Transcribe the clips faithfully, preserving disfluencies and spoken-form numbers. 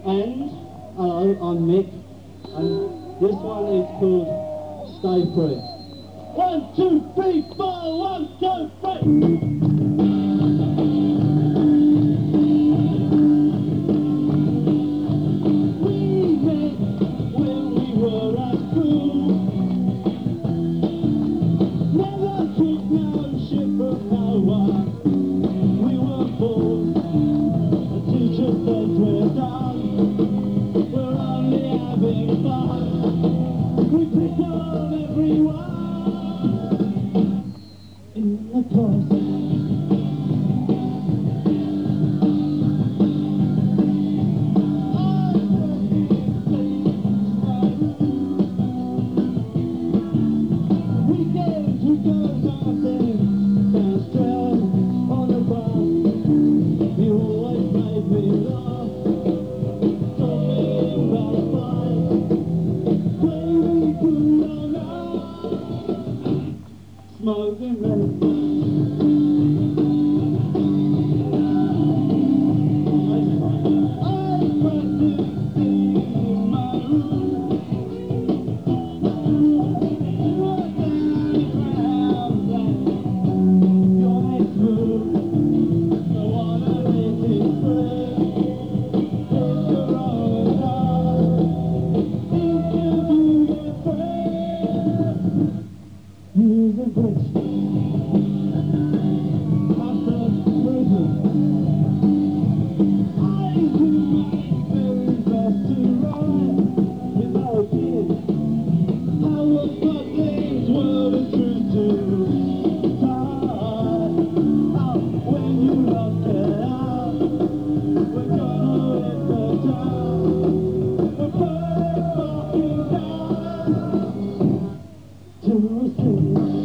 And hello, I'm Mick, and this one is called Stay Free. One, two, three, four, one, two, three. We met when we were at school. Never took no shit from no one. We were fools. The teacher said we're done. We're only having fun. We picked on everyone in the class. Weekends we go dancing, dance trail on the bus. You always made me laugh. Told me about a fight. Baby, cool on us. Smoking red. Using bricks after prison, I do my very best to write with no kids. How was my things were the truth to start. Oh, when you lock it out, we're gonna hit the town. We're burning fucking down to a city.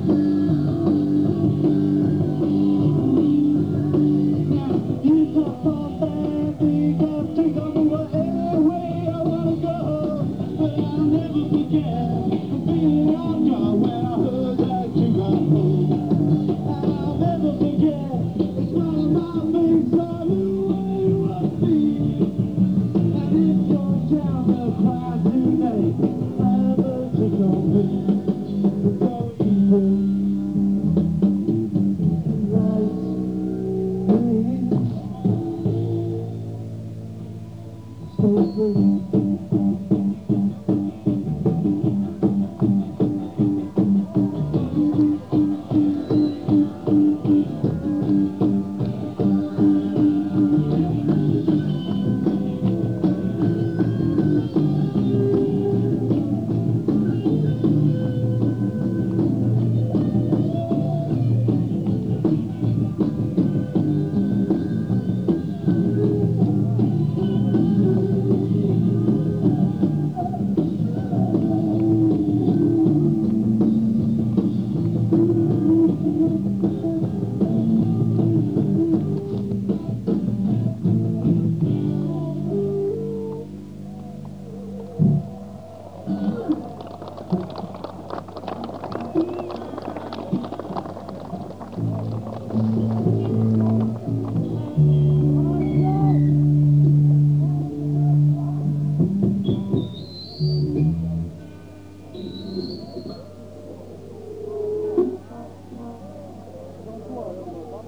You talk about bad because take on the way I wanna go, but I'll never forget the feeling I got when I heard that you got home. I'll never forget the smile on my face, I knew where you would be. And if you're down to cry today, never to go me, go easy. Stay free.